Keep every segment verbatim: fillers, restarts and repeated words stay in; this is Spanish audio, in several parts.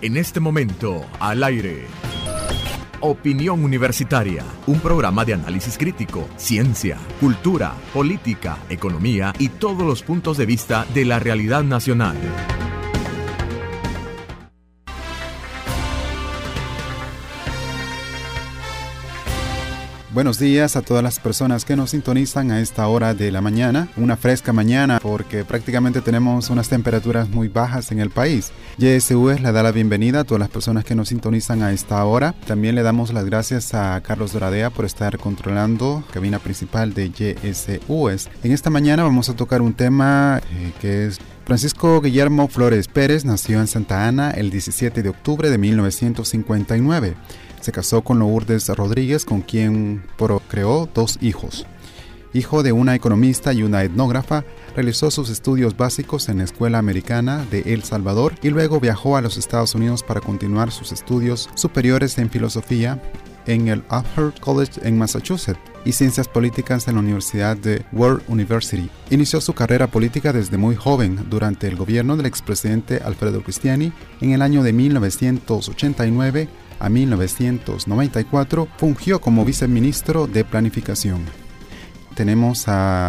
En este momento, al aire. Opinión Universitaria, un programa de análisis crítico, ciencia, cultura, política, economía y todos los puntos de vista de la realidad nacional. Buenos días a todas las personas que nos sintonizan a esta hora de la mañana, una fresca mañana porque prácticamente tenemos unas temperaturas muy bajas en el país. Y S U S le da la bienvenida a todas las personas que nos sintonizan a esta hora. También le damos las gracias a Carlos Doradea por estar controlando la cabina principal de Y S U S. En esta mañana vamos a tocar un tema eh, que es... Francisco Guillermo Flores Pérez nació en Santa Ana el diecisiete de octubre de mil novecientos cincuenta y nueve. Se casó con Lourdes Rodríguez, con quien procreó dos hijos. Hijo de una economista y una etnógrafa, realizó sus estudios básicos en la Escuela Americana de El Salvador y luego viajó a los Estados Unidos para continuar sus estudios superiores en filosofía en el Amherst College en Massachusetts y ciencias políticas en la Universidad de World University. Inició su carrera política desde muy joven durante el gobierno del expresidente Alfredo Cristiani. En el año de mil novecientos ochenta y nueve a mil novecientos noventa y cuatro fungió como viceministro de Planificación. Tenemos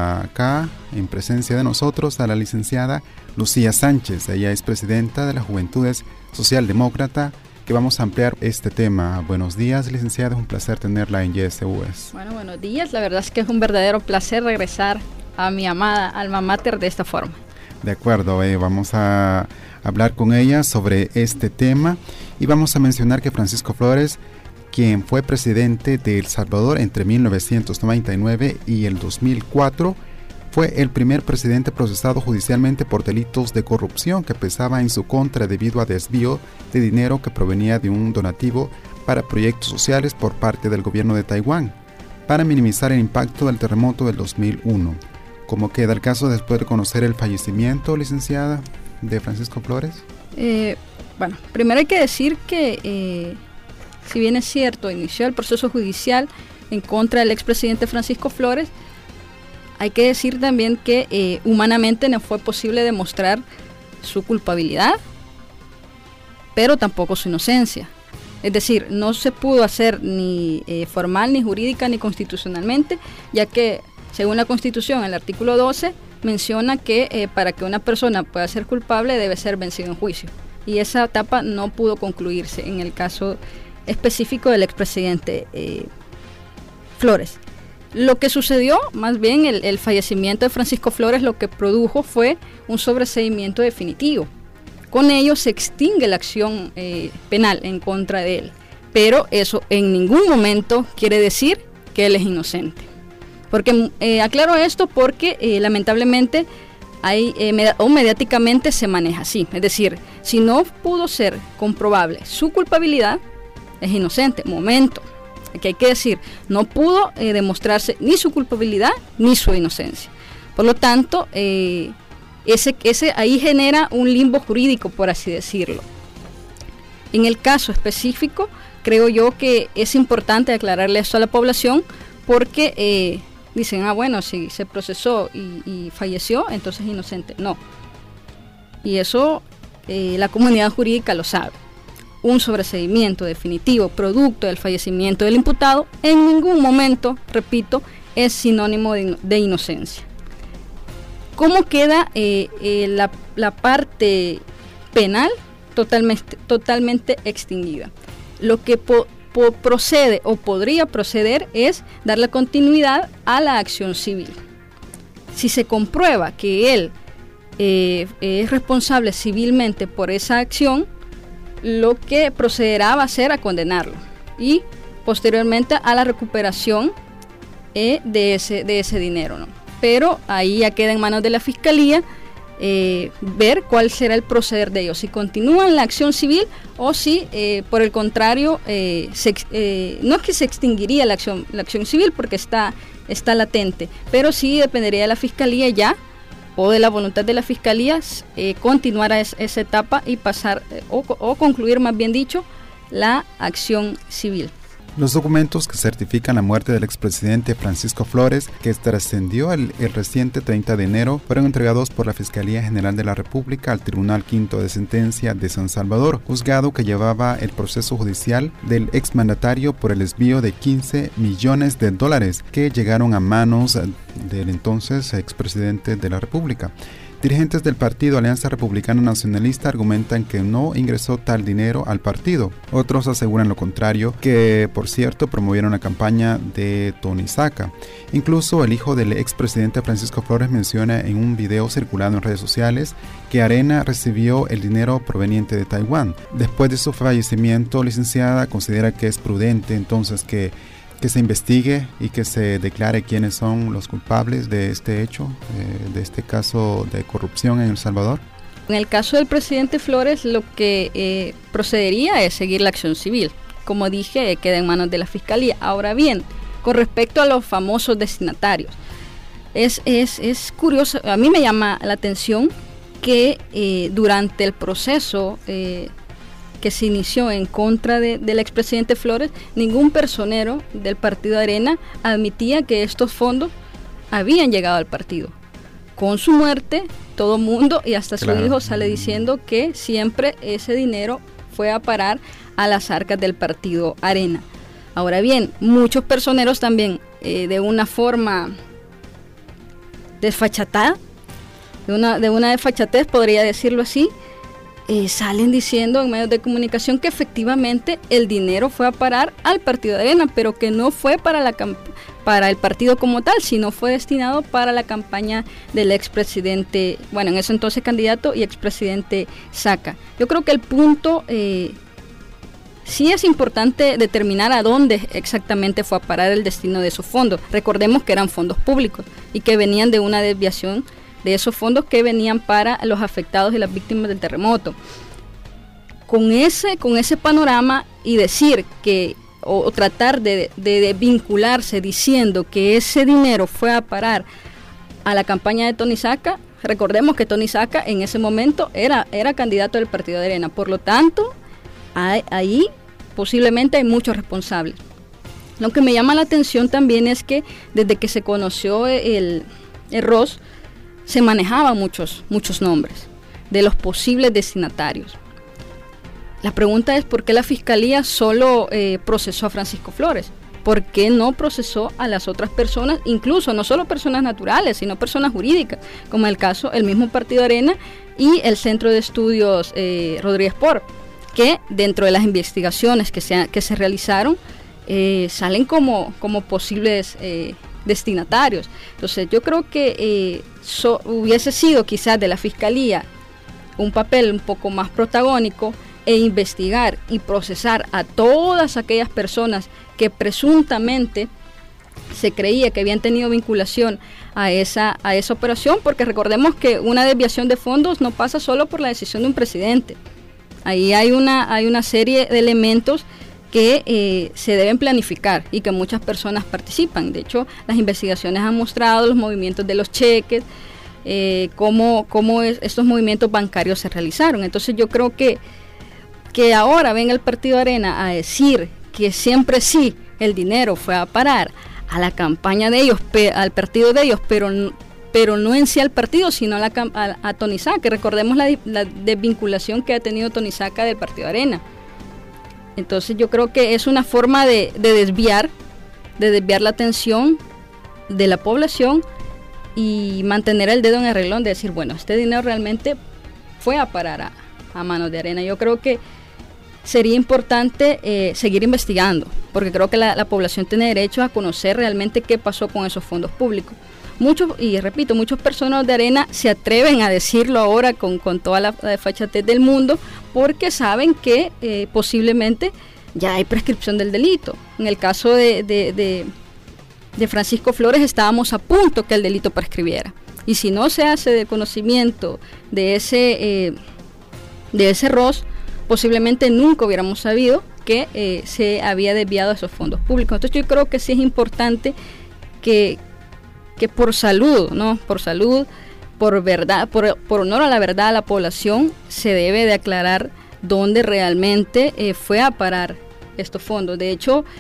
acá en presencia de nosotros a la licenciada Lucía Sánchez. Ella es presidenta de las Juventudes Socialdemócrata, que vamos a ampliar este tema. Buenos días, licenciada, es un placer tenerla en Y S U S. Bueno, buenos días, la verdad es que es un verdadero placer regresar a mi amada alma mater de esta forma. De acuerdo, eh, vamos a hablar con ella sobre este tema y vamos a mencionar que Francisco Flores, quien fue presidente de El Salvador entre mil novecientos noventa y nueve y el dos mil cuatro, fue el primer presidente procesado judicialmente por delitos de corrupción que pesaba en su contra debido a desvío de dinero que provenía de un donativo para proyectos sociales por parte del gobierno de Taiwán, para minimizar el impacto del terremoto del dos mil uno. ¿Cómo queda el caso después de conocer el fallecimiento, licenciada, de Francisco Flores? Eh, bueno, primero hay que decir que, eh, si bien es cierto, inició el proceso judicial en contra del expresidente Francisco Flores, hay que decir también que eh, humanamente no fue posible demostrar su culpabilidad, pero tampoco su inocencia. Es decir, no se pudo hacer ni eh, formal, ni jurídica, ni constitucionalmente, ya que según la Constitución, el artículo doce menciona que eh, para que una persona pueda ser culpable debe ser vencido en juicio. Y esa etapa no pudo concluirse en el caso específico del expresidente eh, Flores. Lo que sucedió, más bien el, el fallecimiento de Francisco Flores, lo que produjo fue un sobreseimiento definitivo. Con ello se extingue la acción eh, penal en contra de él, pero eso en ningún momento quiere decir que él es inocente. Porque eh, aclaro esto porque eh, lamentablemente hay, eh, med- o mediáticamente se maneja así. Es decir, si no pudo ser comprobable su culpabilidad, es inocente. Momento, que hay que decir, no pudo eh, demostrarse ni su culpabilidad ni su inocencia. Por lo tanto, eh, ese, ese ahí genera un limbo jurídico, por así decirlo. En el caso específico, creo yo que es importante aclararle esto a la población porque eh, dicen, ah bueno, si se procesó y, y falleció, entonces es inocente. No. Y eso eh, la comunidad jurídica lo sabe. Un sobreseimiento definitivo producto del fallecimiento del imputado en ningún momento, repito, es sinónimo de, de inocencia. ¿Cómo queda eh, eh, la, la parte penal? Totalmente, totalmente extinguida. Lo que po, po, procede o podría proceder es darle continuidad a la acción civil. Si se comprueba que él eh, es responsable civilmente por esa acción, lo que procederá va a ser a condenarlo y posteriormente a la recuperación eh, de, ese, de ese dinero, ¿no? Pero ahí ya queda en manos de la Fiscalía eh, ver cuál será el proceder de ellos, si continúan la acción civil o si eh, por el contrario eh, se, eh, no es que se extinguiría la acción, la acción civil porque está, está latente, pero sí dependería de la Fiscalía ya o de la voluntad de la Fiscalía eh, continuar a es, esa etapa y pasar eh, o, o concluir, más bien dicho, la acción civil. Los documentos que certifican la muerte del expresidente Francisco Flores, que trascendió el, el reciente treinta de enero, fueron entregados por la Fiscalía General de la República al Tribunal Quinto de Sentencia de San Salvador, juzgado que llevaba el proceso judicial del exmandatario por el desvío de quince millones de dólares que llegaron a manos del entonces expresidente de la República. Dirigentes del partido Alianza Republicana Nacionalista argumentan que no ingresó tal dinero al partido. Otros aseguran lo contrario, que por cierto promovieron la campaña de Tony Saca. Incluso el hijo del expresidente Francisco Flores menciona en un video circulado en redes sociales que Arena recibió el dinero proveniente de Taiwán. Después de su fallecimiento, licenciada, considera que es prudente entonces que que se investigue y que se declare quiénes son los culpables de este hecho, eh, de este caso de corrupción en El Salvador. En el caso del presidente Flores, lo que eh, procedería es seguir la acción civil. Como dije, queda en manos de la Fiscalía. Ahora bien, con respecto a los famosos destinatarios, es, es, es curioso, a mí me llama la atención que eh, durante el proceso eh, que se inició en contra de, del expresidente Flores, ningún personero del partido Arena admitía que estos fondos habían llegado al partido. Con su muerte, todo mundo y hasta claro. su hijo sale diciendo que siempre ese dinero fue a parar a las arcas del partido Arena. Ahora bien, muchos personeros también eh, de una forma desfachatada, de una, de una desfachatez, podría decirlo así, Eh, salen diciendo en medios de comunicación que efectivamente el dinero fue a parar al partido de Arena, pero que no fue para, la para el partido como tal, sino fue destinado para la campaña del expresidente, bueno, en ese entonces candidato y expresidente Saca. Yo creo que el punto, eh, sí es importante determinar a dónde exactamente fue a parar el destino de esos fondos. Recordemos que eran fondos públicos y que venían de una desviación de esos fondos que venían para los afectados y las víctimas del terremoto. Con ese, con ese panorama y decir que, o, o tratar de, de, de vincularse diciendo que ese dinero fue a parar a la campaña de Tony Saca, recordemos que Tony Saca en ese momento era, era candidato del partido de Arena, por lo tanto, hay, ahí posiblemente hay muchos responsables. Lo que me llama la atención también es que desde que se conoció el, el R O S, se manejaban muchos, muchos nombres de los posibles destinatarios. La pregunta es por qué la Fiscalía solo eh, procesó a Francisco Flores, por qué no procesó a las otras personas, incluso no solo personas naturales, sino personas jurídicas, como el caso el mismo Partido Arena y el Centro de Estudios eh, Rodríguez Por, que dentro de las investigaciones que se, que se realizaron eh, salen como, como posibles eh, destinatarios. Entonces yo creo que eh, so, hubiese sido quizás de la Fiscalía un papel un poco más protagónico e investigar y procesar a todas aquellas personas que presuntamente se creía que habían tenido vinculación a esa, a esa operación, porque recordemos que una desviación de fondos no pasa solo por la decisión de un presidente. Ahí hay una, hay una serie de elementos que eh, se deben planificar y que muchas personas participan. De hecho, las investigaciones han mostrado los movimientos de los cheques, eh, cómo, cómo es, estos movimientos bancarios se realizaron. Entonces yo creo que, que ahora venga el Partido Arena a decir que siempre sí el dinero fue a parar a la campaña de ellos, pe, al partido de ellos, pero, pero no en sí al partido, sino a, la, a, a Tony Saca. Recordemos la, la desvinculación que ha tenido Tony Saca del Partido Arena. Entonces yo creo que es una forma de, de desviar, de desviar la atención de la población y mantener el dedo en el renglón de decir, bueno, este dinero realmente fue a parar a, a manos de Arena. Yo creo que sería importante eh, seguir investigando, porque creo que la, la población tiene derecho a conocer realmente qué pasó con esos fondos públicos. Muchos, y repito, muchos personas de Arena se atreven a decirlo ahora con, con toda la, la desfachatez del mundo, porque saben que eh, posiblemente ya hay prescripción del delito. En el caso de, de, de, de Francisco Flores estábamos a punto que el delito prescribiera. Y si no se hace de conocimiento de ese, eh, de ese R O S, posiblemente nunca hubiéramos sabido que eh, se había desviado esos fondos públicos. Entonces yo creo que sí es importante que que por salud, ¿no? Por salud, por verdad, por, por honor a la verdad a la población, se debe de aclarar dónde realmente eh, fue a parar estos fondos. De hecho,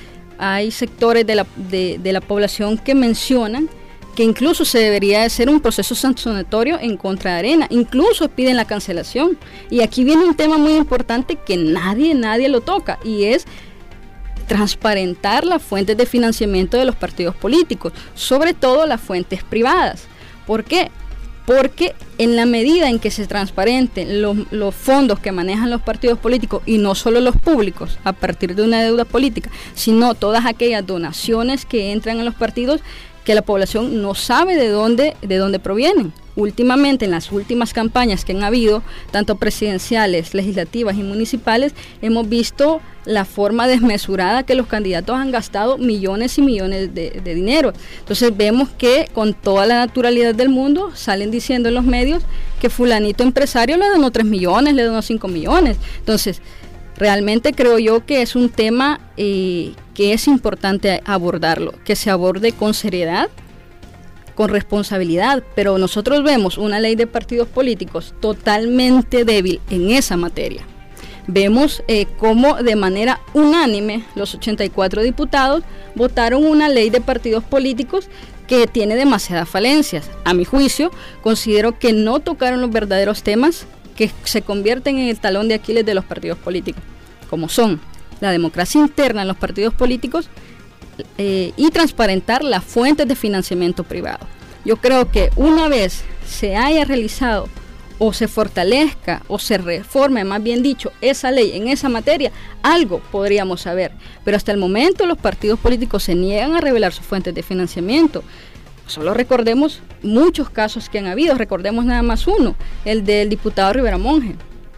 hay sectores de la, de, de la población que mencionan que incluso se debería de hacer un proceso sancionatorio en contra de Arena, incluso piden la cancelación. Y aquí viene un tema muy importante que nadie, nadie lo toca, y es transparentar las fuentes de financiamiento de los partidos políticos, sobre todo las fuentes privadas. ¿Por qué? Porque en la medida en que se transparenten los, los fondos que manejan los partidos políticos, y no solo los públicos a partir de una deuda política, sino todas aquellas donaciones que entran en los partidos, que la población no sabe de dónde, de dónde provienen. Últimamente, en las últimas campañas que han habido, tanto presidenciales, legislativas y municipales, hemos visto la forma desmesurada que los candidatos han gastado millones y millones de, de dinero. Entonces vemos que con toda la naturalidad del mundo salen diciendo en los medios que fulanito empresario le donó tres millones, le donó cinco millones. Entonces, realmente creo yo que es un tema eh, que es importante abordarlo, que se aborde con seriedad, con responsabilidad, pero nosotros vemos una ley de partidos políticos totalmente débil en esa materia. Vemos eh, cómo de manera unánime los ochenta y cuatro diputados votaron una ley de partidos políticos que tiene demasiadas falencias. A mi juicio, considero que no tocaron los verdaderos temas que se convierten en el talón de Aquiles de los partidos políticos, como son la democracia interna en los partidos políticos eh, y transparentar las fuentes de financiamiento privado. Yo creo que una vez se haya realizado o se fortalezca o se reforme, más bien dicho, esa ley en esa materia, algo podríamos saber. Pero hasta el momento los partidos políticos se niegan a revelar sus fuentes de financiamiento. Solo recordemos muchos casos que han habido, recordemos nada más uno, el del diputado Rivera Monge.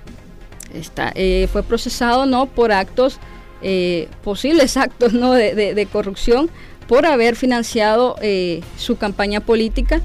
Está, eh, fue procesado no por actos, eh, posibles actos no de, de, de corrupción, por haber financiado eh, su campaña política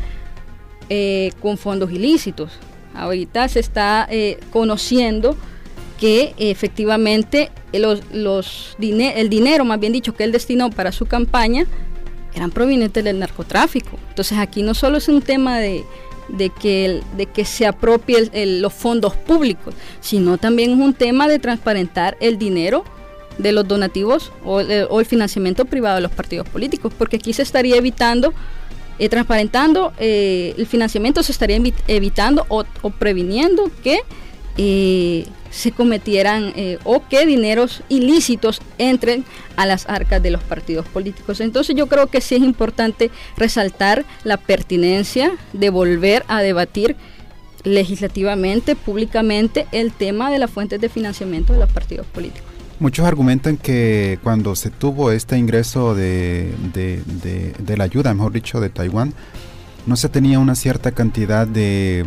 eh, con fondos ilícitos. Ahorita se está eh, conociendo que eh, efectivamente los, los dine- el dinero, más bien dicho, que él destinó para su campaña, eran provenientes del narcotráfico. Entonces aquí no solo es un tema de, de, que, el, de que se apropie el, el, los fondos públicos, sino también es un tema de transparentar el dinero de los donativos o, o el financiamiento privado de los partidos políticos, porque aquí se estaría evitando, eh, transparentando eh, el financiamiento, se estaría evitando o, o previniendo que eh, se cometieran eh, o que dineros ilícitos entren a las arcas de los partidos políticos. Entonces yo creo que sí es importante resaltar la pertinencia de volver a debatir legislativamente, públicamente, el tema de las fuentes de financiamiento de los partidos políticos. Muchos argumentan que cuando se tuvo este ingreso de, de, de, de la ayuda, mejor dicho, de Taiwán, no se tenía una cierta cantidad de,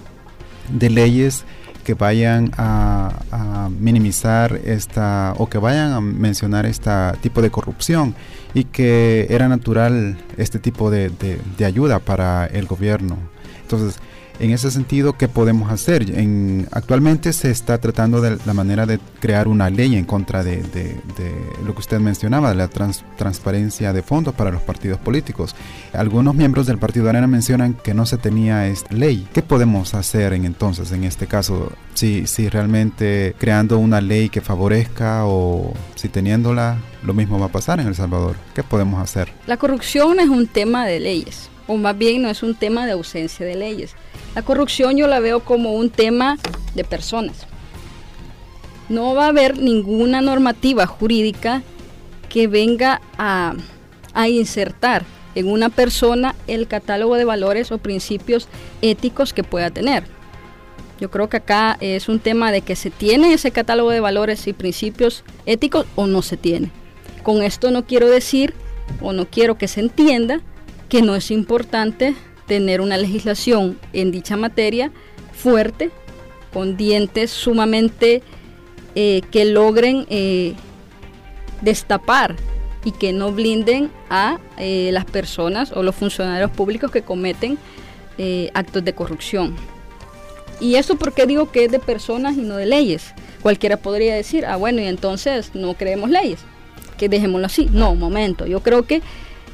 de leyes que vayan a, a minimizar esta o que vayan a mencionar este tipo de corrupción, y que era natural este tipo de, de, de ayuda para el gobierno. Entonces, en ese sentido, ¿qué podemos hacer? En, actualmente se está tratando de la manera de crear una ley en contra de, de, de lo que usted mencionaba, de la trans, transparencia de fondos para los partidos políticos. Algunos miembros del Partido Arena mencionan que no se tenía esta ley. ¿Qué podemos hacer en, entonces en este caso? Si, si realmente creando una ley que favorezca, o si teniéndola, lo mismo va a pasar en El Salvador. ¿Qué podemos hacer? La corrupción es un tema de leyes, o más bien no es un tema de ausencia de leyes. La corrupción yo la veo como un tema de personas. No va a haber ninguna normativa jurídica que venga a, a insertar en una persona el catálogo de valores o principios éticos que pueda tener. Yo creo que acá es un tema de que se tiene ese catálogo de valores y principios éticos o no se tiene. Con esto no quiero decir, o no quiero que se entienda, que no es importante tener una legislación en dicha materia fuerte, con dientes sumamente eh, que logren eh, destapar y que no blinden a eh, las personas o los funcionarios públicos que cometen eh, actos de corrupción. Y eso porque digo que es de personas y no de leyes. Cualquiera podría decir, ah bueno, y entonces no creemos leyes, que dejémoslo así. No, un momento, yo creo que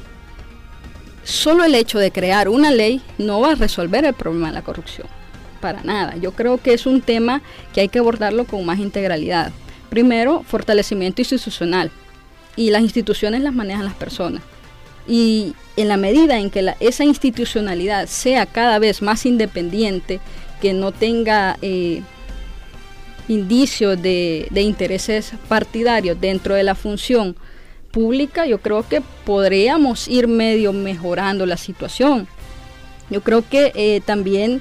solo el hecho de crear una ley no va a resolver el problema de la corrupción, para nada. Yo creo que es un tema que hay que abordarlo con más integralidad. Primero, fortalecimiento institucional. y las instituciones las manejan las personas. Y en la medida en que la, esa institucionalidad sea cada vez más independiente, que no tenga eh, indicios de, de intereses partidarios dentro de la función pública, yo creo que podríamos ir medio mejorando la situación. Yo creo que eh, también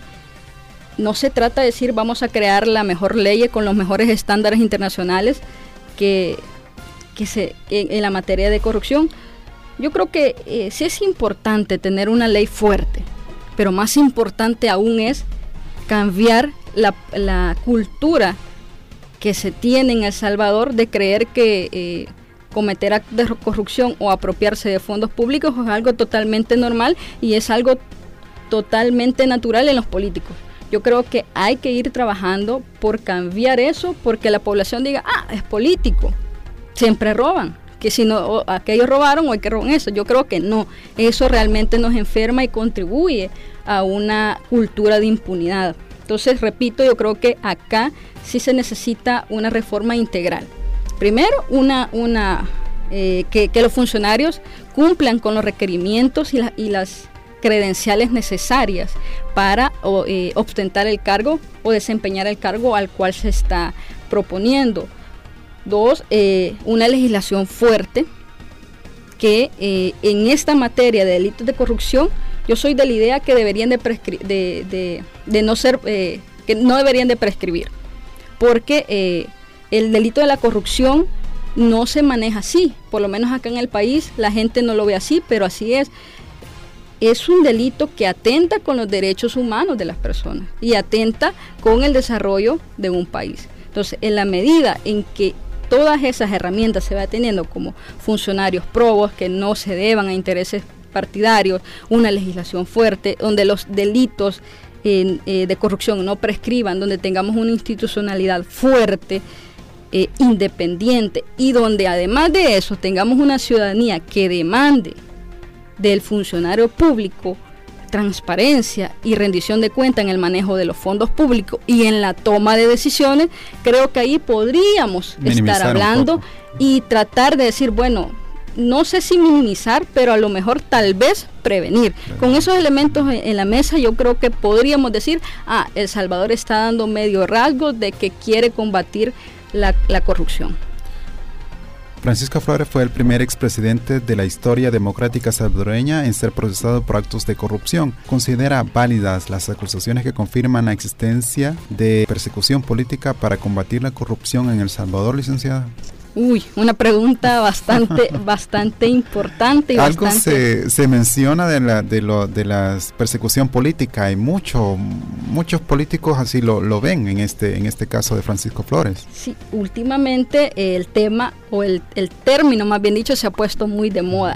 no se trata de decir vamos a crear la mejor ley con los mejores estándares internacionales que, que se, que en la materia de corrupción. Yo creo que eh, sí es importante tener una ley fuerte, pero más importante aún es cambiar la, la cultura que se tiene en El Salvador de creer que eh, cometer actos de corrupción o apropiarse de fondos públicos es algo totalmente normal y es algo totalmente natural en los políticos. Yo creo que hay que ir trabajando por cambiar eso, porque la población diga, ah, es político, siempre roban, que si no, aquellos robaron o hay que robar eso. Yo creo que no, eso realmente nos enferma y contribuye a una cultura de impunidad. Entonces, repito, yo creo que acá sí se necesita una reforma integral. Primero, una, una eh, que, que los funcionarios cumplan con los requerimientos y, la, y las credenciales necesarias para o, eh, ostentar el cargo o desempeñar el cargo al cual se está proponiendo. Dos, eh, una legislación fuerte que eh, en esta materia de delitos de corrupción, yo soy de la idea que deberían de, prescri- de, de, de no ser, eh, que no deberían de prescribir, porque eh, el delito de la corrupción no se maneja así, por lo menos acá en el país la gente no lo ve así, pero así es. Es un delito que atenta con los derechos humanos de las personas y atenta con el desarrollo de un país. Entonces, en la medida en que todas esas herramientas se va teniendo como funcionarios probos que no se deban a intereses partidarios, una legislación fuerte, donde los delitos eh, eh, de corrupción no prescriban, donde tengamos una institucionalidad fuerte, eh, independiente, y donde además de eso tengamos una ciudadanía que demande del funcionario público transparencia y rendición de cuenta en el manejo de los fondos públicos y en la toma de decisiones, creo que ahí podríamos minimizar estar hablando y tratar de decir, bueno, no sé si minimizar, pero a lo mejor tal vez prevenir. Claro. Con esos elementos en, en la mesa yo creo que podríamos decir, ah, El Salvador está dando medio rasgo de que quiere combatir la, la corrupción. Francisco Flores fue el primer expresidente de la historia democrática salvadoreña en ser procesado por actos de corrupción. ¿Considera válidas las acusaciones que confirman la existencia de persecución política para combatir la corrupción en El Salvador, licenciada? Uy, una pregunta bastante, bastante importante. Y Algo bastante... se, se menciona de la de lo de la persecución política y mucho, muchos políticos así lo, lo ven en este en este caso de Francisco Flores. Sí, últimamente eh, el tema o el, el término, más bien dicho, se ha puesto muy de moda.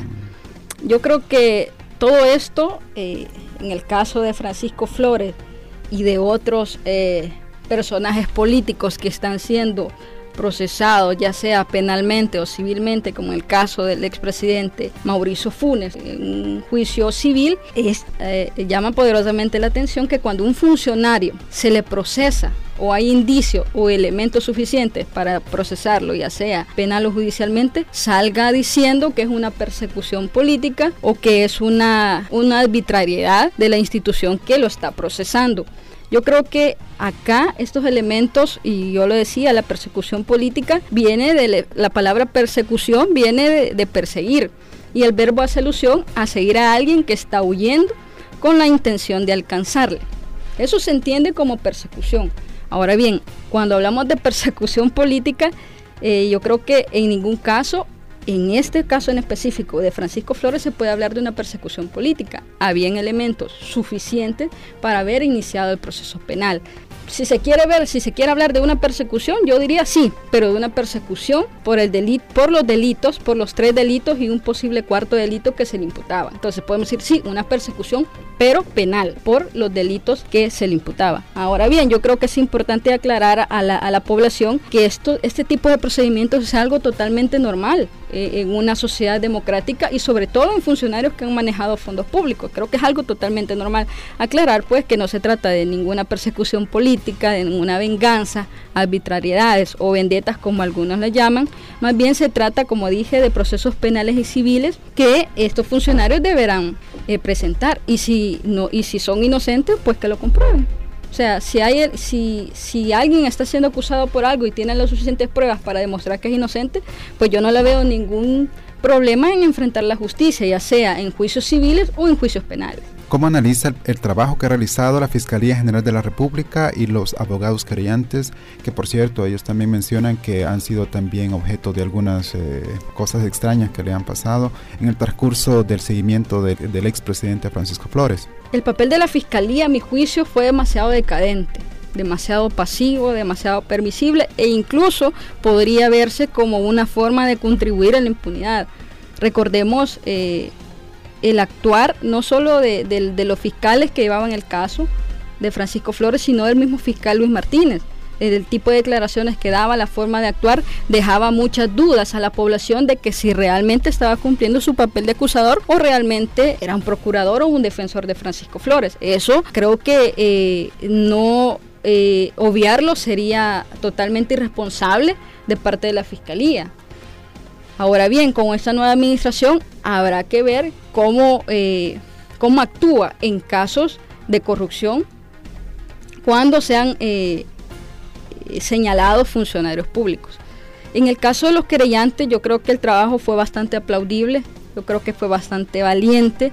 Yo creo que todo esto, eh, en el caso de Francisco Flores y de otros eh, personajes políticos que están siendo procesados, ya sea penalmente o civilmente, como en el caso del expresidente Mauricio Funes, en un juicio civil, es, eh, llama poderosamente la atención que cuando un funcionario se le procesa o hay indicios o elementos suficientes para procesarlo, ya sea penal o judicialmente, salga diciendo que es una persecución política o que es una, una arbitrariedad de la institución que lo está procesando. Yo creo que acá estos elementos, y yo lo decía, la persecución política viene de le, la palabra persecución viene de, de perseguir, y el verbo hace alusión a seguir a alguien que está huyendo con la intención de alcanzarle. Eso se entiende como persecución. Ahora bien, cuando hablamos de persecución política, eh, yo creo que en ningún caso, en este caso en específico de Francisco Flores, se puede hablar de una persecución política. Habían elementos suficientes para haber iniciado el proceso penal. Si se quiere ver, si se quiere hablar de una persecución, yo diría sí, pero de una persecución por el delito, por los delitos, por los tres delitos y un posible cuarto delito que se le imputaba. Entonces podemos decir sí, una persecución, pero penal, por los delitos que se le imputaba. Ahora bien, yo creo que es importante aclarar a la, a la población que esto, este tipo de procedimientos es algo totalmente normal. eh, en una sociedad democrática y sobre todo en funcionarios que han manejado fondos públicos. Creo que es algo totalmente normal. Aclarar pues que no se trata de ninguna persecución política, de ninguna venganza, arbitrariedades o vendetas como algunos le llaman. Más bien se trata, como dije, de procesos penales y civiles que estos funcionarios deberán eh, presentar, y si no, y si son inocentes, pues que lo comprueben. O sea, si hay, si, si alguien está siendo acusado por algo y tiene las suficientes pruebas para demostrar que es inocente, pues yo no le veo ningún problema en enfrentar la justicia, ya sea en juicios civiles o en juicios penales. ¿Cómo analiza el, el trabajo que ha realizado la Fiscalía General de la República y los abogados querellantes, que por cierto ellos también mencionan que han sido también objeto de algunas eh, cosas extrañas que le han pasado en el transcurso del seguimiento de, del expresidente Francisco Flores? El papel de la Fiscalía, a mi juicio, fue demasiado decadente, demasiado pasivo, demasiado permisible, e incluso podría verse como una forma de contribuir a la impunidad. Recordemos eh, el actuar no solo de, de, de los fiscales que llevaban el caso de Francisco Flores, sino del mismo fiscal Luis Martínez. El tipo de declaraciones que daba, la forma de actuar, dejaba muchas dudas a la población de que si realmente estaba cumpliendo su papel de acusador o realmente era un procurador o un defensor de Francisco Flores. Eso creo que eh, no eh, obviarlo sería totalmente irresponsable de parte de la Fiscalía. Ahora bien, con esta nueva administración habrá que ver cómo, eh, cómo actúa en casos de corrupción cuando sean eh, señalados funcionarios públicos. En el caso de los querellantes, yo creo que el trabajo fue bastante aplaudible, yo creo que fue bastante valiente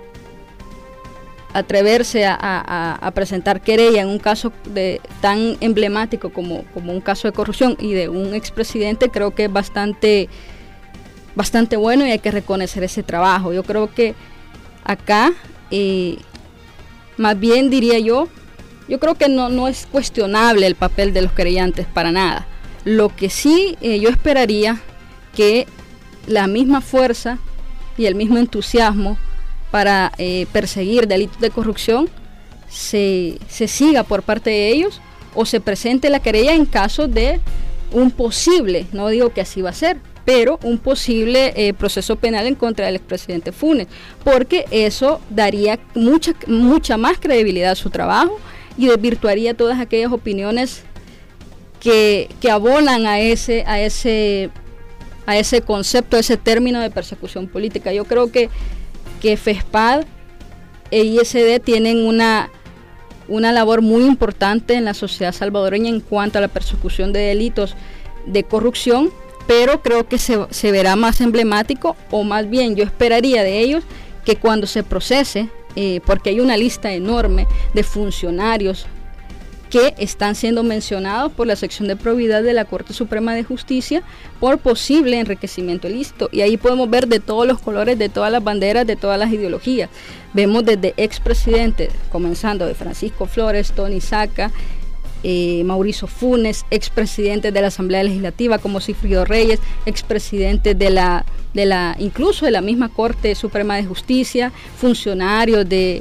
atreverse a, a, a presentar querella en un caso de, tan emblemático como, como un caso de corrupción y de un expresidente. Creo que es bastante bastante bueno y hay que reconocer ese trabajo. Yo creo que acá, eh, más bien diría yo, yo creo que no, no es cuestionable el papel de los querellantes para nada. Lo que sí eh, yo esperaría que la misma fuerza y el mismo entusiasmo para eh, perseguir delitos de corrupción se, se siga por parte de ellos, o se presente la querella en caso de un posible, no digo que así va a ser, pero un posible eh, proceso penal en contra del expresidente Funes, porque eso daría mucha, mucha más credibilidad a su trabajo y desvirtuaría todas aquellas opiniones que, que abonan a ese, a ese, a ese concepto, a ese término de persecución política. Yo creo que, que FESPAD e I S D tienen una, una labor muy importante en la sociedad salvadoreña en cuanto a la persecución de delitos de corrupción, pero creo que se, se verá más emblemático, o más bien yo esperaría de ellos que cuando se procese, eh, porque hay una lista enorme de funcionarios que están siendo mencionados por la sección de probidad de la Corte Suprema de Justicia por posible enriquecimiento ilícito, y ahí podemos ver de todos los colores, de todas las banderas, de todas las ideologías. Vemos desde expresidentes, comenzando de Francisco Flores, Tony Saca, Eh, Mauricio Funes, expresidentes de la Asamblea Legislativa como Sigfrido Reyes, expresidentes de la, de la, incluso de la misma Corte Suprema de Justicia, funcionarios de,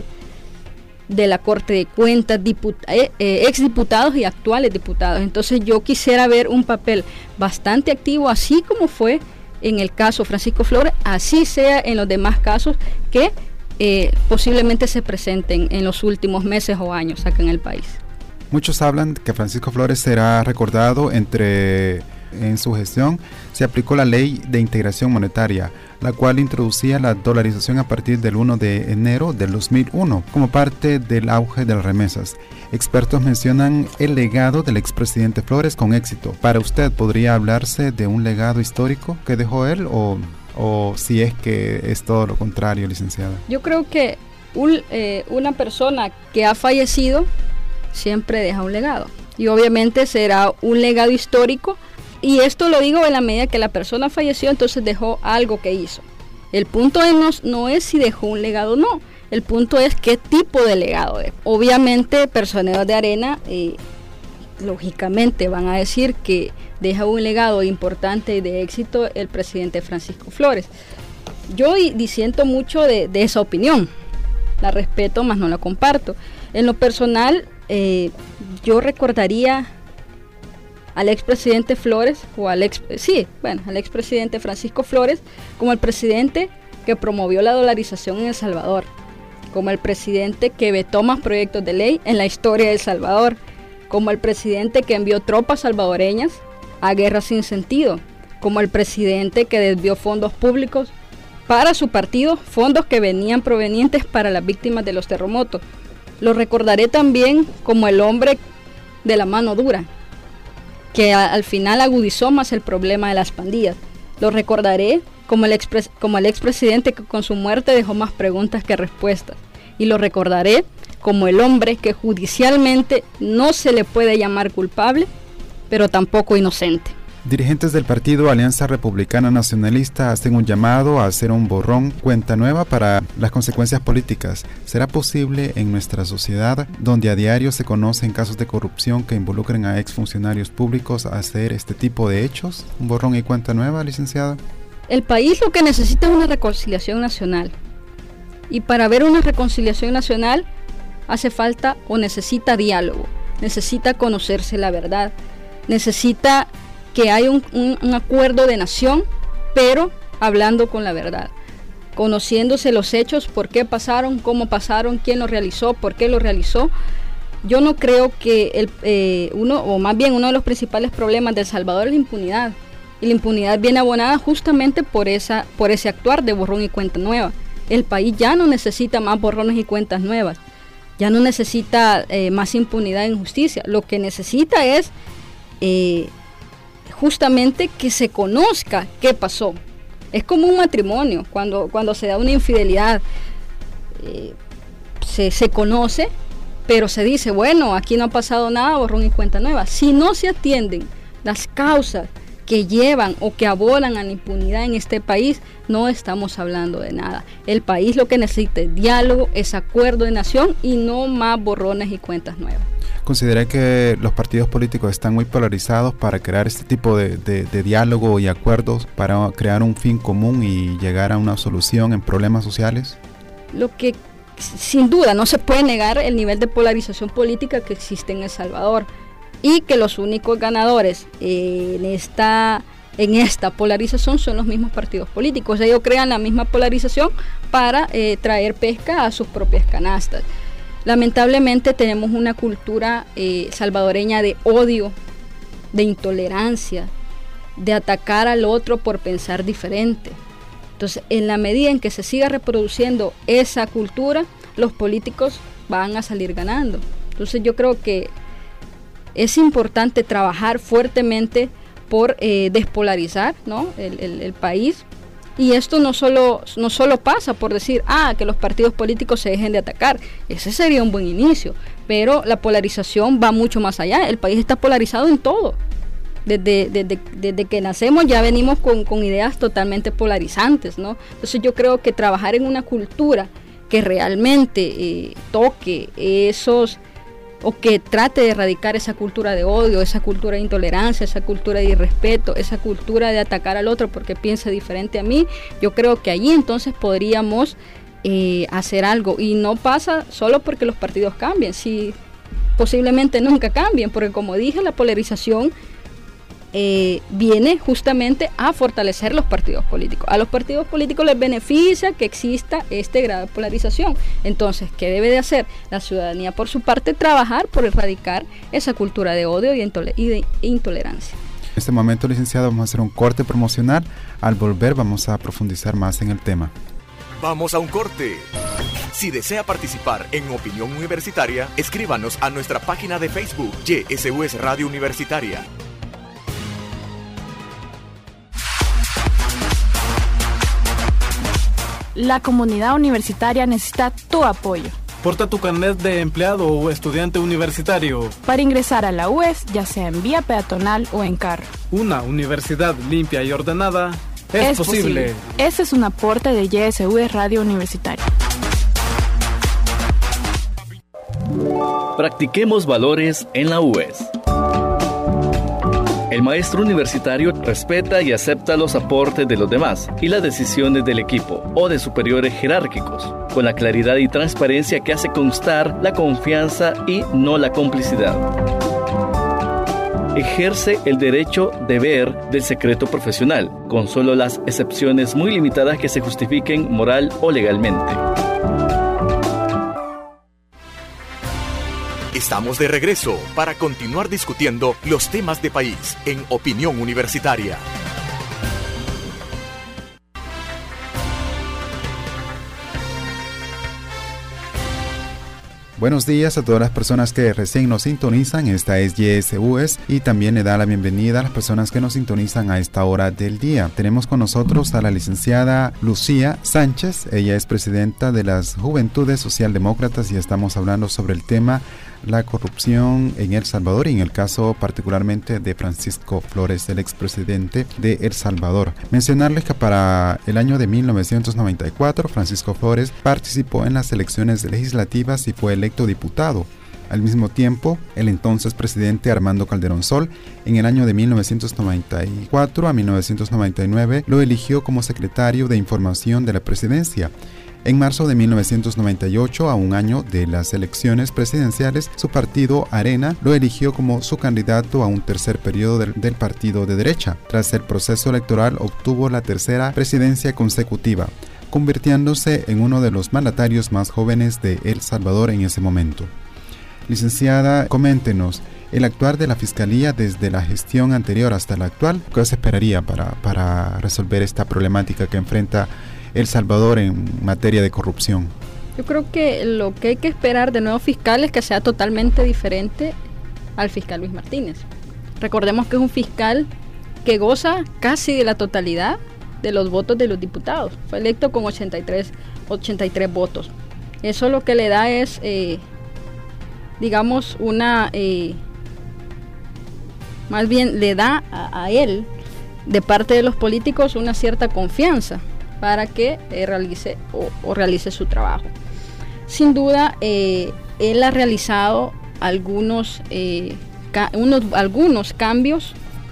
de la Corte de Cuentas, diput, eh, eh, exdiputados y actuales diputados. Entonces yo quisiera ver un papel bastante activo, así como fue en el caso Francisco Flores, así sea en los demás casos que eh, posiblemente se presenten en los últimos meses o años acá en el país. Muchos hablan que Francisco Flores será recordado entre en su gestión se aplicó la Ley de Integración Monetaria, la cual introducía la dolarización a partir del primero de enero del dos mil uno como parte del auge de las remesas. Expertos mencionan el legado del expresidente Flores con éxito. ¿Para usted podría hablarse de un legado histórico que dejó él, o, o si es que es todo lo contrario, licenciada? Yo creo que un, eh, una persona que ha fallecido siempre deja un legado, y obviamente será un legado histórico, y esto lo digo en la medida que la persona falleció, entonces dejó algo que hizo. El punto no, no es si dejó un legado o no, el punto es qué tipo de legado dejó. Obviamente Personeros de Arena eh, lógicamente van a decir que deja un legado importante y de éxito el presidente Francisco Flores. Yo disiento mucho de, de esa opinión, la respeto, mas no la comparto. En lo personal, Eh, yo recordaría al expresidente Flores, o al ex, sí, bueno, al expresidente Francisco Flores, como el presidente que promovió la dolarización en El Salvador, como el presidente que vetó más proyectos de ley en la historia de El Salvador, como el presidente que envió tropas salvadoreñas a guerras sin sentido, como el presidente que desvió fondos públicos para su partido, fondos que venían provenientes para las víctimas de los terremotos. Lo recordaré también como el hombre de la mano dura, que a, al final agudizó más el problema de las pandillas. Lo recordaré como el, expres, como el expresidente que con su muerte dejó más preguntas que respuestas. Y lo recordaré como el hombre que judicialmente no se le puede llamar culpable, pero tampoco inocente. Dirigentes del partido Alianza Republicana Nacionalista hacen un llamado a hacer un borrón cuenta nueva para las consecuencias políticas. ¿Será posible en nuestra sociedad, donde a diario se conocen casos de corrupción que involucren a exfuncionarios públicos, hacer este tipo de hechos? ¿Un borrón y cuenta nueva, licenciada? El país lo que necesita es una reconciliación nacional. Y para ver una reconciliación nacional hace falta o necesita diálogo, necesita conocerse la verdad, necesita que haya un, un, un acuerdo de nación, pero hablando con la verdad, conociéndose los hechos, por qué pasaron, cómo pasaron, quién lo realizó, por qué lo realizó. Yo no creo que el, eh, uno, o más bien uno de los principales problemas de El Salvador es la impunidad, y la impunidad viene abonada justamente por, esa, por ese actuar de borrón y cuenta nueva. El país ya no necesita más borrones y cuentas nuevas, ya no necesita eh, más impunidad e injusticia, lo que necesita es eh, justamente que se conozca qué pasó. Es como un matrimonio, cuando, cuando se da una infidelidad, eh, se, se conoce, pero se dice, bueno, aquí no ha pasado nada, borrón y cuenta nueva. Si no se atienden las causas que llevan o que abonan a la impunidad en este país, no estamos hablando de nada. El país lo que necesita es diálogo, es acuerdo de nación y no más borrones y cuentas nuevas. ¿Considera que los partidos políticos están muy polarizados para crear este tipo de, de, de diálogo y acuerdos para crear un fin común y llegar a una solución en problemas sociales? Lo que sin duda no se puede negar el nivel de polarización política que existe en El Salvador, y que los únicos ganadores en esta, en esta polarización son los mismos partidos políticos. Ellos crean la misma polarización para eh, traer pesca a sus propias canastas. Lamentablemente tenemos una cultura eh, salvadoreña de odio, de intolerancia, de atacar al otro por pensar diferente. Entonces, en la medida en que se siga reproduciendo esa cultura, los políticos van a salir ganando. Entonces, yo creo que es importante trabajar fuertemente por eh, despolarizar, ¿no? el, el, el país. Y esto no solo, no solo pasa por decir, ah, que los partidos políticos se dejen de atacar. Ese sería un buen inicio. Pero la polarización va mucho más allá. El país está polarizado en todo. Desde, desde, desde que nacemos ya venimos con, con ideas totalmente polarizantes, ¿no? Entonces yo creo que trabajar en una cultura que realmente eh, toque esos, o que trate de erradicar esa cultura de odio, esa cultura de intolerancia, esa cultura de irrespeto, esa cultura de atacar al otro porque piensa diferente a mí, yo creo que allí entonces podríamos eh, hacer algo. Y no pasa solo porque los partidos cambien, si posiblemente nunca cambien, porque como dije, la polarización Eh, viene justamente a fortalecer los partidos políticos. A los partidos políticos les beneficia que exista este grado de polarización. Entonces, ¿qué debe de hacer la ciudadanía por su parte? Trabajar por erradicar esa cultura de odio y de, intol- y de intolerancia. En este momento, licenciado, vamos a hacer un corte promocional. Al volver vamos a profundizar más en el tema. Vamos a un corte. Si desea participar en Opinión Universitaria, escríbanos a nuestra página de Facebook, Y S U S Radio Universitaria. La comunidad universitaria necesita tu apoyo. Porta tu carnet de empleado o estudiante universitario. Para ingresar a la U E S, ya sea en vía peatonal o en carro. Una universidad limpia y ordenada es, es posible. posible. Ese es un aporte de Y S U S Radio Universitaria. Practiquemos valores en la U E S. El maestro universitario respeta y acepta los aportes de los demás y las decisiones del equipo o de superiores jerárquicos, con la claridad y transparencia que hace constar la confianza y no la complicidad. ejerce el derecho deber del secreto profesional, con solo las excepciones muy limitadas que se justifiquen moral o legalmente. Estamos de regreso para continuar discutiendo los temas de país en Opinión Universitaria. Buenos días a todas las personas que recién nos sintonizan. Esta es Y S U S y también le da la bienvenida a las personas que nos sintonizan a esta hora del día. Tenemos con nosotros a la licenciada Lucía Sánchez. Ella es presidenta de las Juventudes Socialdemócratas y estamos hablando sobre el tema la corrupción en El Salvador y en el caso particularmente de Francisco Flores, el expresidente de El Salvador. Mencionarles que para el año de mil novecientos noventa y cuatro Francisco Flores participó en las elecciones legislativas y fue electo diputado. Al mismo tiempo, el entonces presidente Armando Calderón Sol, en el año de mil novecientos noventa y cuatro a mil novecientos noventa y nueve, lo eligió como secretario de Información de la Presidencia. En marzo de mil novecientos noventa y ocho, a un año de las elecciones presidenciales, su partido Arena lo eligió como su candidato a un tercer periodo del, del partido de derecha. Tras el proceso electoral, obtuvo la tercera presidencia consecutiva, convirtiéndose en uno de los mandatarios más jóvenes de El Salvador en ese momento. Licenciada, coméntenos el actuar de la Fiscalía desde la gestión anterior hasta la actual. ¿Qué se esperaría para, para resolver esta problemática que enfrenta El Salvador en materia de corrupción? Yo creo que lo que hay que esperar de nuevos fiscales es que sea totalmente diferente al fiscal Luis Martínez. Recordemos que es un fiscal que goza casi de la totalidad de los votos de los diputados. Fue electo con ochenta y tres votos. Eso lo que le da es, eh, digamos, una... Eh, más bien le da a, a él, de parte de los políticos, una cierta confianza para que eh, realice o, o realice su trabajo. Sin duda, eh, él ha realizado algunos, eh, ca- unos, algunos cambios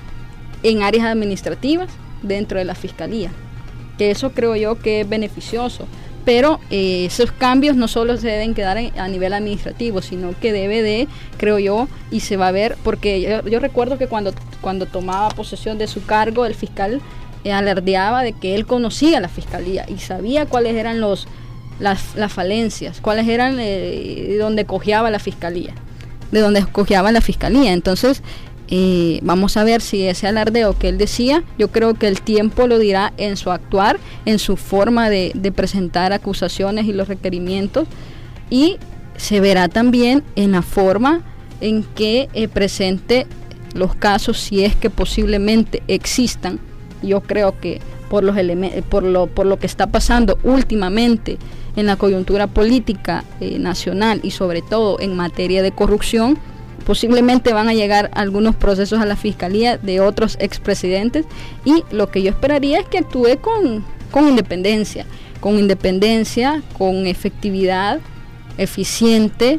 en áreas administrativas dentro de la Fiscalía, que eso creo yo que es beneficioso, pero eh, esos cambios no solo se deben quedar en, a nivel administrativo, sino que debe de, creo yo, y se va a ver, porque yo, yo recuerdo que cuando, cuando tomaba posesión de su cargo, el fiscal Eh, alardeaba de que él conocía la Fiscalía y sabía cuáles eran los las, las falencias, cuáles eran eh, donde cojeaba la Fiscalía, de donde cojeaba la Fiscalía. Entonces, eh, vamos a ver si ese alardeo que él decía, yo creo que el tiempo lo dirá en su actuar, en su forma de, de presentar acusaciones y los requerimientos, y se verá también en la forma en que eh, presente los casos, si es que posiblemente existan. Yo creo que por los elementos, por lo, por lo que está pasando últimamente en la coyuntura política eh, nacional y sobre todo en materia de corrupción, posiblemente van a llegar algunos procesos a la Fiscalía de otros expresidentes, y lo que yo esperaría es que actúe con, con independencia, con independencia, con efectividad, eficiente,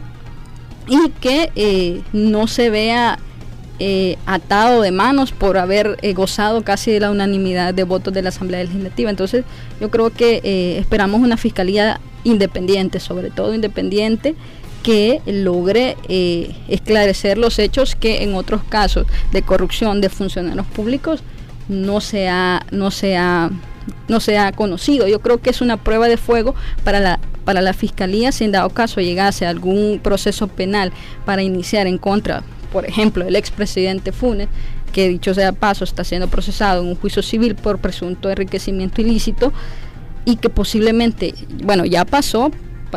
y que eh, no se vea Eh, atado de manos por haber eh, gozado casi de la unanimidad de votos de la Asamblea Legislativa. Entonces yo creo que eh, esperamos una Fiscalía independiente, sobre todo independiente, que logre eh, esclarecer los hechos que en otros casos de corrupción de funcionarios públicos no se ha, no se ha, no se ha conocido. Yo creo que es una prueba de fuego para la para la Fiscalía, si en dado caso llegase algún proceso penal para iniciar en contra, por ejemplo, el expresidente Funes, que dicho sea paso está siendo procesado en un juicio civil por presunto enriquecimiento ilícito, y que posiblemente, bueno, ya pasó,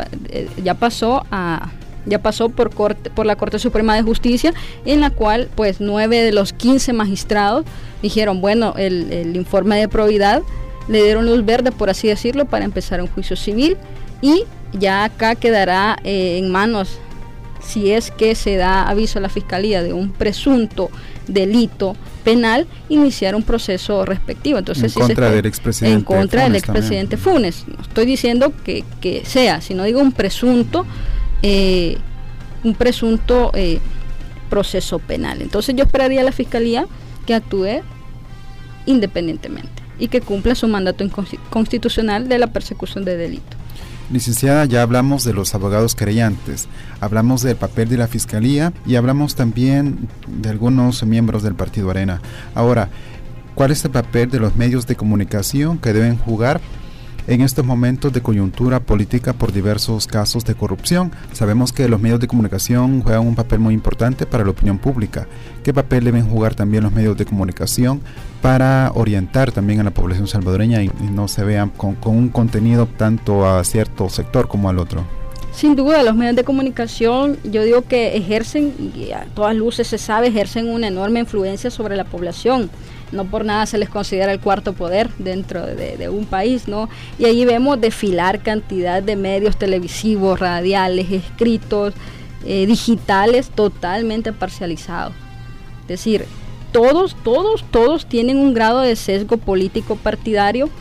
ya pasó a ya pasó por corte, por la Corte Suprema de Justicia, en la cual pues nueve de los quince magistrados dijeron, bueno, el, el informe de probidad, le dieron luz verde, por así decirlo, para empezar un juicio civil, y ya acá quedará eh, en manos, si es que se da aviso a la Fiscalía de un presunto delito penal, iniciar un proceso respectivo. Entonces, en si contra se, del expresidente en contra Funes del expresidente también. Funes. No estoy diciendo que, que sea, sino digo un presunto eh, un presunto eh, proceso penal. Entonces yo esperaría a la Fiscalía que actúe independientemente y que cumpla su mandato constitucional de la persecución de delito. Licenciada, ya hablamos de los abogados querellantes, hablamos del papel de la Fiscalía y hablamos también de algunos miembros del Partido Arena. Ahora, ¿cuál es el papel de los medios de comunicación que deben jugar en estos momentos de coyuntura política por diversos casos de corrupción? Sabemos que los medios de comunicación juegan un papel muy importante para la opinión pública. ¿Qué papel deben jugar también los medios de comunicación para orientar también a la población salvadoreña y, y no se vean con, con un contenido tanto a cierto sector como al otro? Sin duda, los medios de comunicación, yo digo que ejercen, y a todas luces se sabe, ejercen una enorme influencia sobre la población. No por nada se les considera el cuarto poder dentro de, de un país, ¿no? Y allí vemos desfilar cantidad de medios televisivos, radiales, escritos, eh, digitales, totalmente parcializados. Es decir, todos, todos, todos tienen un grado de sesgo político partidario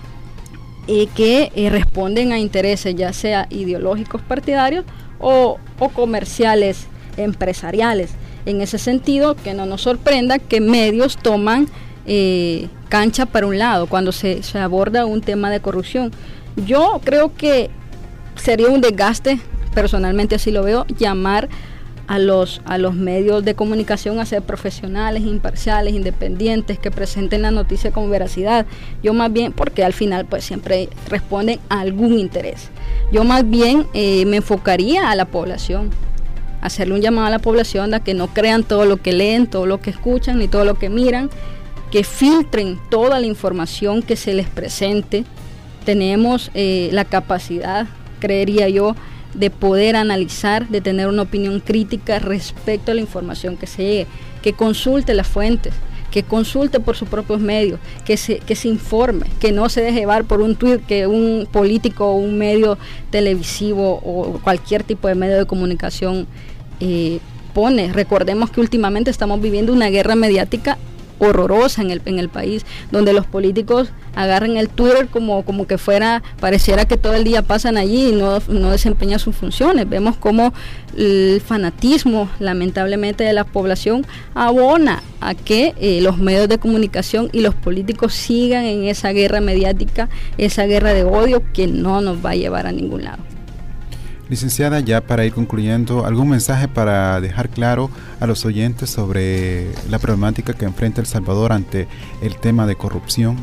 eh, que eh, responden a intereses ya sea ideológicos partidarios o, o comerciales empresariales. En ese sentido, que no nos sorprenda que medios toman eh, cancha para un lado cuando se, se aborda un tema de corrupción. Yo creo que sería un desgaste, personalmente así lo veo, llamar a los, a los medios de comunicación a ser profesionales, imparciales, independientes, que presenten la noticia con veracidad. Yo más bien, porque al final pues siempre responden a algún interés. Yo más bien eh, me enfocaría a la población, hacerle un llamado a la población a que no crean todo lo que leen, todo lo que escuchan, ni todo lo que miran, que filtren toda la información que se les presente. Tenemos eh, la capacidad, creería yo, de poder analizar, de tener una opinión crítica respecto a la información que se llegue, que consulte las fuentes, que consulte por sus propios medios, que se, que se informe, que no se deje llevar por un tuit que un político o un medio televisivo o cualquier tipo de medio de comunicación eh, pone. Recordemos que últimamente estamos viviendo una guerra mediática horrorosa en el, en el país, donde los políticos agarran el Twitter como, como que fuera, pareciera que todo el día pasan allí y no, no desempeñan sus funciones. Vemos cómo el fanatismo, lamentablemente, de la población abona a que eh, los medios de comunicación y los políticos sigan en esa guerra mediática, esa guerra de odio que no nos va a llevar a ningún lado. Licenciada, ya para ir concluyendo, ¿algún mensaje para dejar claro a los oyentes sobre la problemática que enfrenta El Salvador ante el tema de corrupción?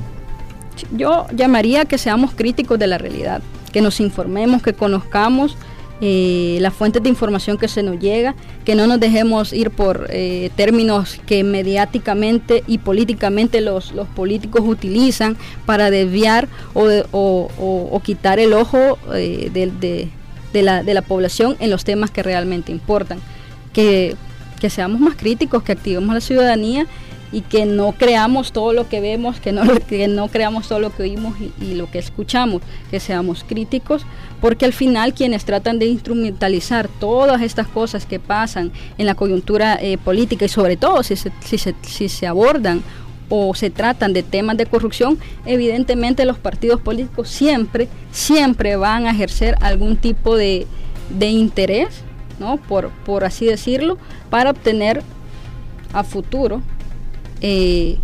Yo llamaría a que seamos críticos de la realidad, que nos informemos, que conozcamos eh, las fuentes de información que se nos llega, que no nos dejemos ir por eh, términos que mediáticamente y políticamente los, los políticos utilizan para desviar o, de, o, o, o quitar el ojo eh, de, de De la, de la población en los temas que realmente importan, que, que seamos más críticos, que activemos a la ciudadanía y que no creamos todo lo que vemos, que no, que no creamos todo lo que oímos y, y lo que escuchamos, que seamos críticos, porque al final quienes tratan de instrumentalizar todas estas cosas que pasan en la coyuntura eh, política y sobre todo si se, si se, si se abordan o se tratan de temas de corrupción, evidentemente los partidos políticos siempre, siempre van a ejercer algún tipo de, de interés, ¿no? Por, por así decirlo, para obtener a futuro eh,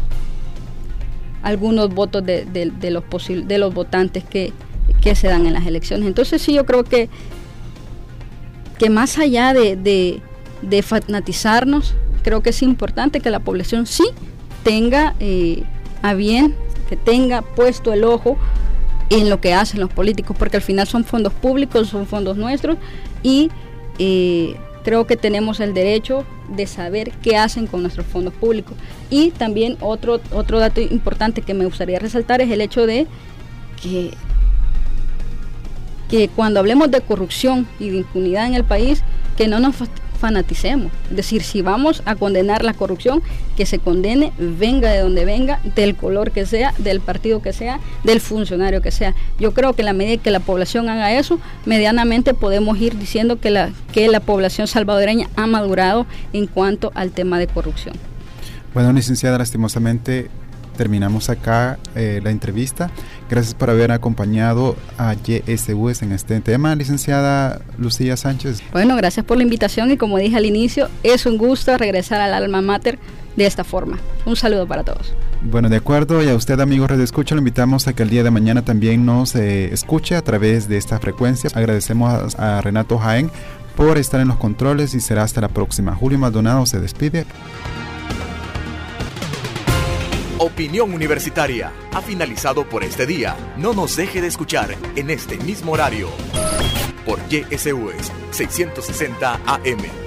algunos votos de, de, de, los posibles, de los votantes que, que se dan en las elecciones. Entonces sí, yo creo que, que más allá de, de, de fanatizarnos, creo que es importante que la población sí tenga eh, a bien, que tenga puesto el ojo en lo que hacen los políticos, porque al final son fondos públicos, son fondos nuestros y eh, creo que tenemos el derecho de saber qué hacen con nuestros fondos públicos. Y también otro, otro dato importante que me gustaría resaltar es el hecho de que, que cuando hablemos de corrupción y de impunidad en el país, que no nos fanaticemos. Es decir, si vamos a condenar la corrupción, que se condene, venga de donde venga, del color que sea, del partido que sea, del funcionario que sea. Yo creo que en la medida que la población haga eso, medianamente podemos ir diciendo que la, que la población salvadoreña ha madurado en cuanto al tema de corrupción. Bueno, licenciada, lastimosamente terminamos acá eh, la entrevista. Gracias por haber acompañado a Y S U S en este tema, licenciada Lucía Sánchez. Bueno, gracias por la invitación y como dije al inicio, es un gusto regresar al alma mater de esta forma. Un saludo para todos. Bueno, de acuerdo, y a usted, amigo Radio Escucha, lo invitamos a que el día de mañana también nos eh, escuche a través de esta frecuencia. Agradecemos a, a Renato Jaén por estar en los controles y será hasta la próxima. Julio Maldonado se despide. Opinión Universitaria ha finalizado por este día. No nos deje de escuchar en este mismo horario por Y S U S seiscientos sesenta A M.